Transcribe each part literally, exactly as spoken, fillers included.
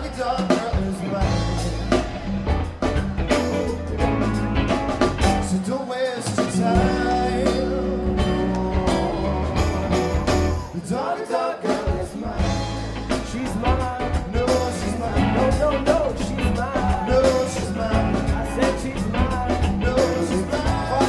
doggy dog girl is mine. So don't waste your time. The doggy dog girl is mine. She's mine. No, she's mine. No, no, no, she's mine. No, she's mine. I said she's mine. No, she's mine.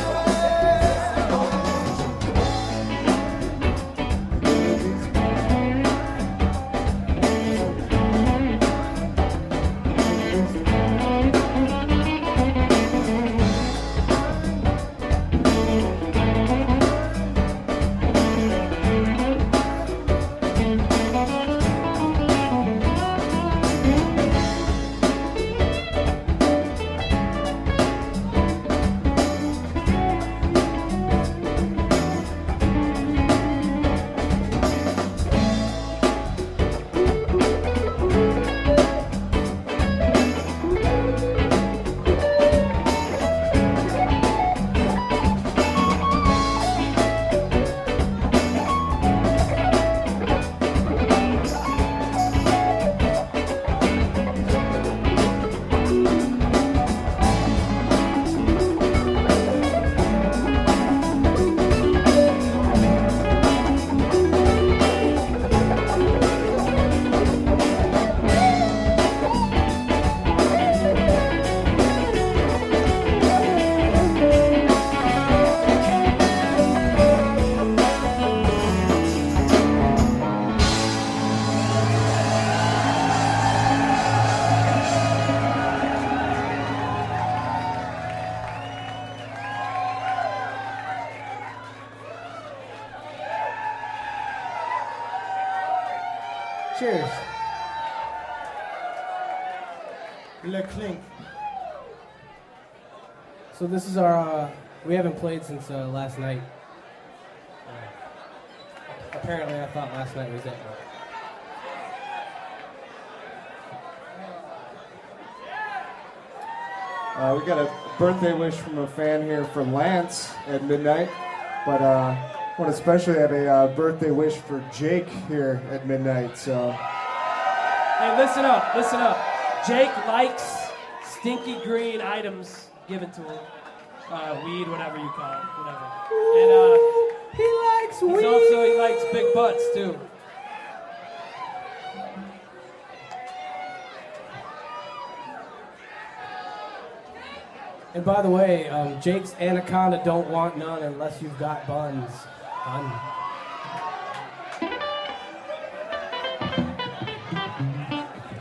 Cheers. Le clink. So this is our, uh, we haven't played since uh, last night. Uh, apparently I thought last night was it. Uh, we got a birthday wish from a fan here from Lance at midnight, but uh, I want to especially have a uh, birthday wish for Jake here at midnight. So, Hey, listen up, listen up. Jake likes stinky green items given to him. Uh, weed, whatever you call it, whatever. And uh, He likes he's weed. also, he likes big butts, too. And by the way, um, Jake's Anaconda don't want none unless you've got buns. Bun.